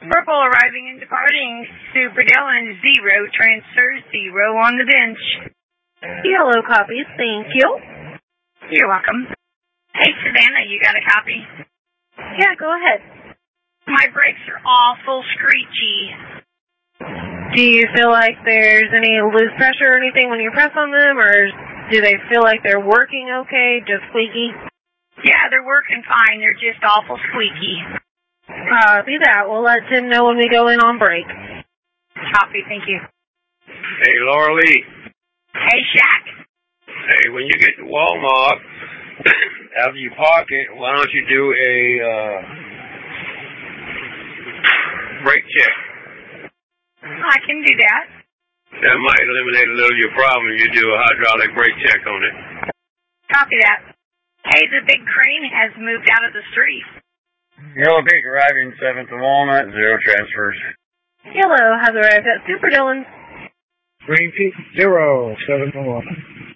Purple arriving and departing. Super Dylan, 0. Transfer, 0 on the bench. Yellow copies, thank you. You're welcome. Hey, Savannah, you got a copy? Yeah, go ahead. My brakes are awful screechy. Do you feel like there's any loose pressure or anything when you press on them, or do they feel like they're working okay, just squeaky? Yeah, they're working fine. They're just awful squeaky. Copy that. We'll let Tim know when we go in on break. Copy, thank you. Hey, Laura Lee. Hey, Shaq. Hey, when you get to Walmart, after you park it, why don't you do a brake check? I can do that. That might eliminate a little of your problem if you do a hydraulic brake check on it. Copy that. Hey, the big crane has moved out of the street. Yellow Peak arriving 7th of Walnut, 0 transfers. Yellow has arrived at Super Dylan. Green Peak, 0, 7th of Walnut.